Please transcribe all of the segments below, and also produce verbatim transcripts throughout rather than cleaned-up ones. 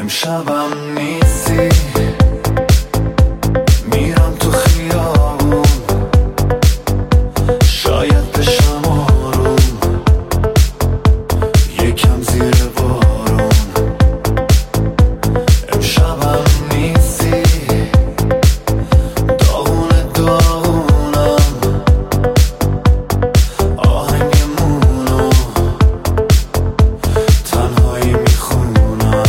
امشبم نیستی، میرم تو خیابون، شاید بشم آروم، یکم زیر بارون. امشبم نیستی، داغون داغونم، آهنگمونو تنهایی میخونم.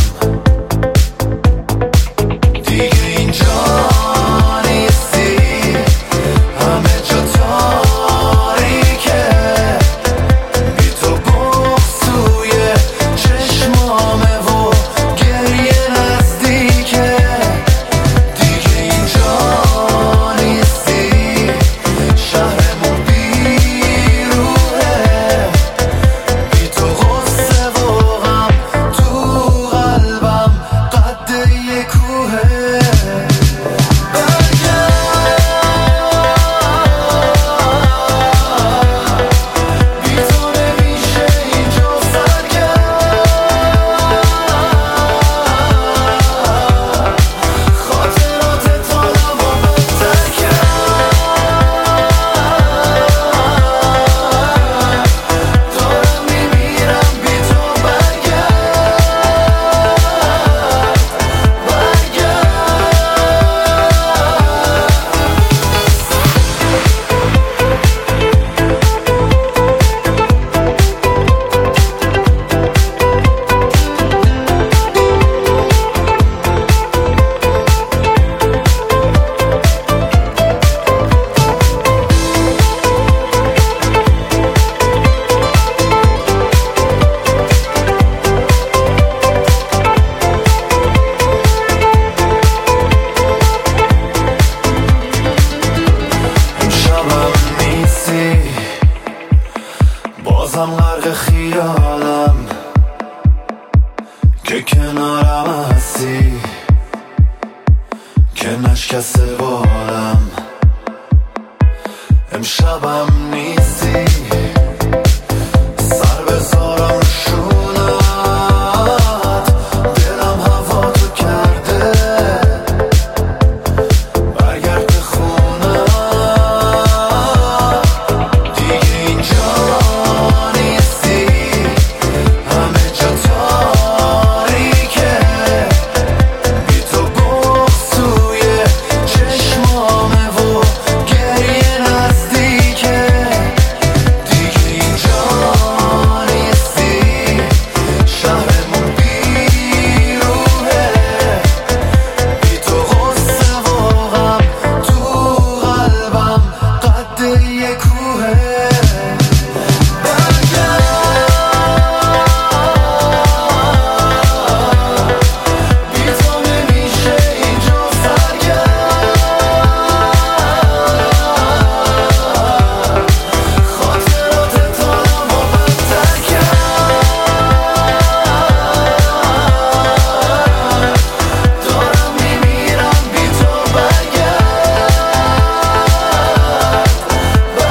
دیگه اینجا نیستی، همه جا تاریکه، بی تو بغض توی چشمامه و گریه نزدیکه. دیگه اینجا نیستی، شهرمون بیروحه، بی تو غصه و غم تو قلبم قد یه کوهه. بی تو نمیشه اینجا سر کرد، خاطرات تالم و بدتر کرد. دارم میمیرم بی تو برگرد، امشبم نیستی، بازم غرق خیالم که کنارم هستی، که نشکسته بالم. امشبم نیستی، سر بذارم رو شونت، دلم هوا تو کرده، برگرد به خونم. دیگه اینجا نیستی، همه جا تاریکه، بی تو بغض توی چشمامه و گریه نزدیکه. دیگه اینجا نیستی، شهرمون بیروحه، بی تو غصه و غم تو قلبم قد یه کوهه. بی تو نمیشه اینجا سر کرد، خاطرات تالم و بدتر کرد. دارم میمیرم بی تو برگرد،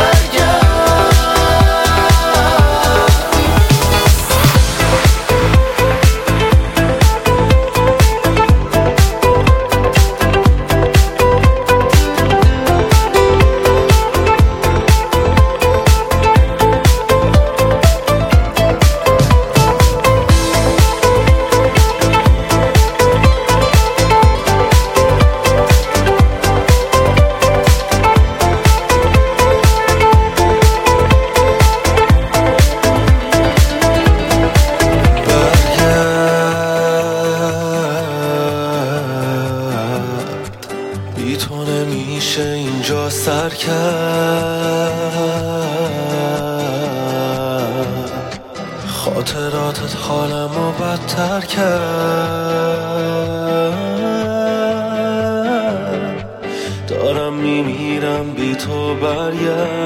بی تو نمیشه اینجا سر کرد، خاطراتت حالمو بدتر کرد. دارم میمیرم بی تو برگرد.